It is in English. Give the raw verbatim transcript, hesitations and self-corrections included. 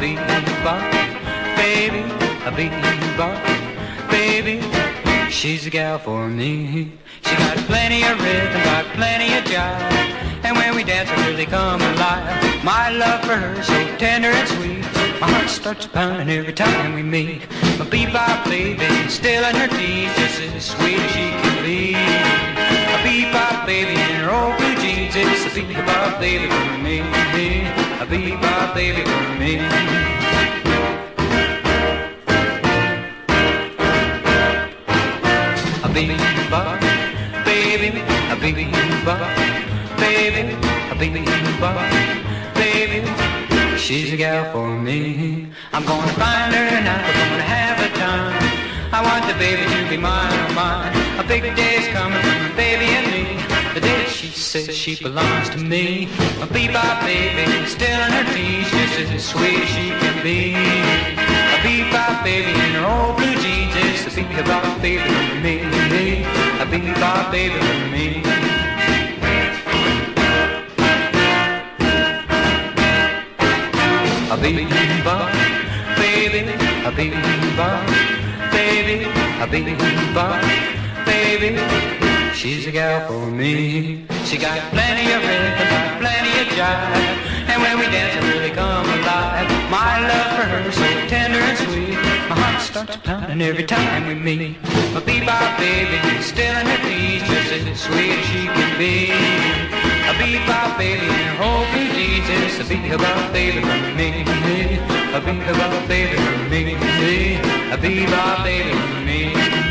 bebop, baby, a bebop, baby. She's the gal for me. She got plenty of rhythm, got plenty of jive, and when we dance, I really come alive. My love for her so tender and sweet, my heart starts pounding every time we meet. My bebop baby, still in her teens, just as sweet as she can be. A bebop baby in her old blue jeans, it's a bebop baby for me. A bebop baby for me. A bebop baby, a bebop baby, a bebop baby. She's a gal for me. I'm gonna find her and I'm gonna have a time. I want the baby to be mine, oh mine. A big day's coming for my baby and me. The day that she says she belongs to me. My bebop baby, still in her teens, just as sweet as she can be. A bebop baby in her old blue jeans, it's the bebop baby for me. A bebop baby for me. A bebop baby, a bebop baby, a bebop baby. She's a gal for me. She got plenty of rhythm, got plenty of jive, and when we dance, I really come alive. My love for her so tender and sweet, my heart starts pounding every time we meet. My bebop baby, still in her teens, just as sweet as she can be. A bebop baby in her whole blue jeans, it's a bebop baby for me. A bebop baby for me. A bebop baby for me.